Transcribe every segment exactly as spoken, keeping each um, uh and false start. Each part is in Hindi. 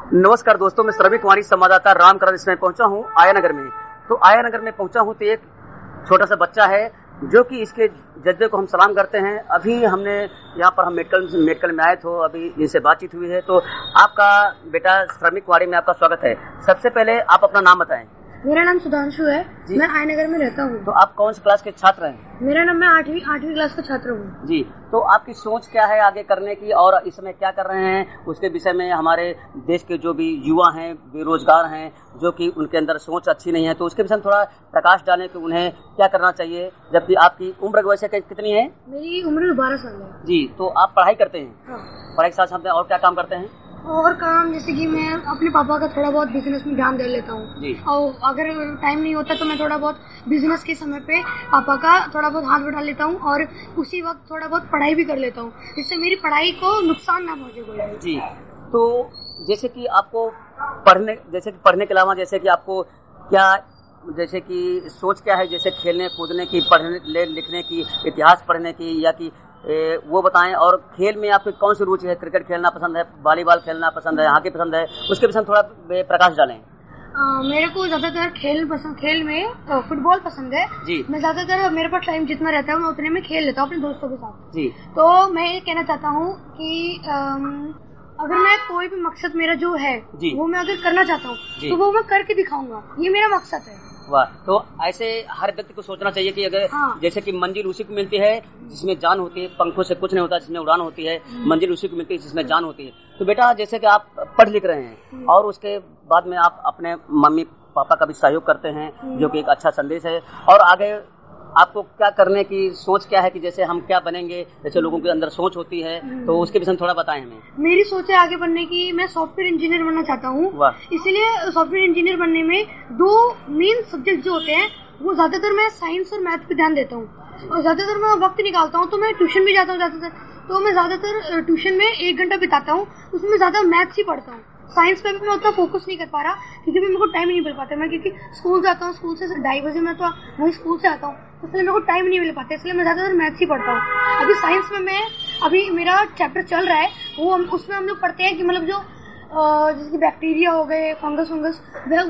नमस्कार दोस्तों, मैं श्रमिक वाणी संवाददाता रामकरण इसमें पहुंचा हूं आया नगर में। तो आया नगर में पहुंचा हूं तो एक छोटा सा बच्चा है जो कि इसके जज्बे को हम सलाम करते हैं। अभी हमने यहाँ पर हम मेडिकल मेडिकल में आए थे, अभी इनसे बातचीत हुई है। तो आपका बेटा श्रमिक वाणी में आपका स्वागत है। सबसे पहले आप अपना नाम बताएं। मेरा नाम सुधांशु है, मैं आयनगर में रहता हूँ। तो आप कौन सी क्लास के छात्र हैं? मेरा नाम मैं आठवीं आठवीं क्लास का छात्र हूँ। जी, तो आपकी सोच क्या है आगे करने की और इस समय क्या कर रहे हैं उसके विषय में? हमारे देश के जो भी युवा हैं, बेरोजगार हैं, जो कि उनके अंदर सोच अच्छी नहीं है, तो उसके विषय में थोड़ा प्रकाश डालें कि उन्हें क्या करना चाहिए। जबकि आपकी उम्र वैसे कितनी है? मेरी उम्र बारह साल है। जी, तो आप पढ़ाई करते हैं? हाँ। पढ़ाई के साथ साथ और क्या काम करते हैं? और काम जैसे कि मैं अपने पापा का थोड़ा बहुत बिजनेस में ध्यान दे लेता हूँ, और अगर टाइम नहीं होता तो मैं थोड़ा बहुत बिजनेस के समय पे पापा का थोड़ा बहुत हाथ बढ़ा लेता हूँ और उसी वक्त थोड़ा बहुत पढ़ाई भी कर लेता हूँ, जिससे मेरी पढ़ाई को नुकसान ना पहुंचे कोई। जी, तो जैसे कि आपको पढ़ने जैसे कि पढ़ने के अलावा जैसे कि आपको क्या जैसे कि सोच क्या है, जैसे खेलने कूदने की, पढ़ने लिखने की, इतिहास पढ़ने की, या कि ए, वो बताएं। और खेल में आपकी कौन सी रुचि है? क्रिकेट खेलना पसंद है, वॉलीबॉल खेलना पसंद है, हॉकी पसंद है? उसके विषय में थोड़ा प्रकाश डालें। आ, मेरे को ज्यादातर खेल पसंद खेल में तो फुटबॉल पसंद है जी। मैं ज्यादातर मेरे पास टाइम जितना रहता है मैं उतने में खेल लेता हूँ अपने दोस्तों के साथ जी। तो मैं ये कहना चाहता हूँ कि आम, अगर मैं कोई भी मकसद मेरा जो है जी। वो मैं अगर करना चाहता हूँ तो वो मैं करके दिखाऊंगा, ये मेरा मकसद है। वाह, तो ऐसे हर व्यक्ति को सोचना चाहिए कि अगर हाँ। जैसे कि मंजिल उसी को मिलती है जिसमें जान होती है, पंखों से कुछ नहीं होता, जिसमें उड़ान होती है। मंजिल उसी को मिलती है जिसमें जान होती है। तो बेटा, जैसे कि आप पढ़ लिख रहे हैं और उसके बाद में आप अपने मम्मी पापा का भी सहयोग करते हैं, जो कि एक अच्छा संदेश है। और आगे आपको क्या करने की सोच क्या है कि जैसे हम क्या बनेंगे, जैसे लोगों के अंदर सोच होती है, तो उसके विषय में थोड़ा बताएं हमें। मेरी सोच है आगे बनने की, मैं सॉफ्टवेयर इंजीनियर बनना चाहता हूँ। इसलिए सॉफ्टवेयर इंजीनियर बनने में दो मेन सब्जेक्ट जो होते हैं वो ज्यादातर मैं साइंस और मैथ पे ध्यान देता हूँ, और ज्यादातर मैं वक्त निकालता हूँ। तो मैं ट्यूशन भी जाता हूँ ज्यादातर, तो मैं ज्यादातर ट्यूशन में एक घंटा बिताता हूँ, उसमें ज्यादा मैथ्स ही पढ़ता हूँ। साइंस पे भी मैं उतना फोकस नहीं कर पा रहा क्योंकि मेरे को टाइम नहीं मिल पाता। मैं क्योंकि स्कूल जाता हूँ, स्कूल से ढाई बजे मैं तो वही स्कूल से आता हूँ, इसलिए मेरे को टाइम नहीं मिल पाता, इसलिए मैं ज्यादातर मैथ्स ही पढ़ता हूँ। अभी साइंस में मैं अभी मेरा चैप्टर चल रहा है, वो हम उसमें हम लोग पढ़ते हैं कि मतलब जो जैसे कि बैक्टीरिया हो गए, फंगस वंगस,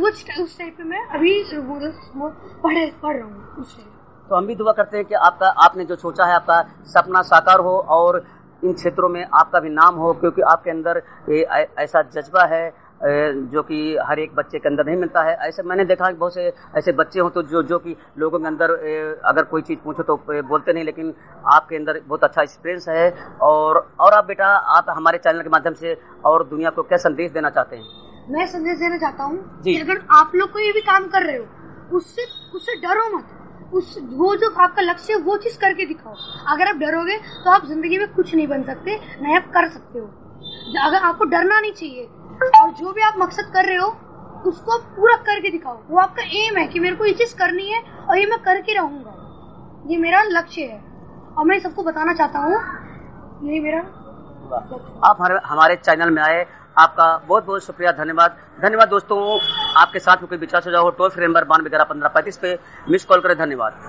उस टाइप पे मैं अभी पढ़ पढ़ रहा हूँ उस टाइप। तो हम भी दुआ करते हैं कि आपका आपने जो सोचा है आपका सपना साकार हो और इन क्षेत्रों में आपका भी नाम हो, क्योंकि आपके अंदर ऐसा जज्बा है जो कि हर एक बच्चे के अंदर नहीं मिलता है। ऐसे मैंने देखा कि बहुत से ऐसे बच्चे हों तो जो जो कि लोगों के अंदर अगर कोई चीज़ पूछो तो बोलते नहीं, लेकिन आपके अंदर बहुत अच्छा एक्सपीरियंस है। और और आप बेटा, आप हमारे चैनल के माध्यम से और दुनिया को क्या संदेश देना चाहते हैं? मैं संदेश देना चाहता हूँ कि अगर आप लोग कोई भी काम कर रहे हो उससे उससे डरो मत। उस वो जो आपका लक्ष्य है वो चीज करके दिखाओ। अगर आप डरोगे तो आप जिंदगी में कुछ नहीं बन सकते, नहीं आप कर सकते हो। अगर आपको डरना नहीं चाहिए, और जो भी आप मकसद कर रहे हो उसको पूरा करके दिखाओ। वो आपका एम है कि मेरे को ये चीज करनी है और ये मैं करके रहूंगा, ये मेरा लक्ष्य है और मैं सबको बताना चाहता हूँ यही मेरा। आप हमारे चैनल में आए, आपका बहुत बहुत शुक्रिया, धन्यवाद। धन्यवाद दोस्तों, आपके साथ में कोई विचार सुझाव हो टोल फ्री नंबर बानवे ग्यारह पंद्रह पैंतीस पे मिस कॉल करें। धन्यवाद।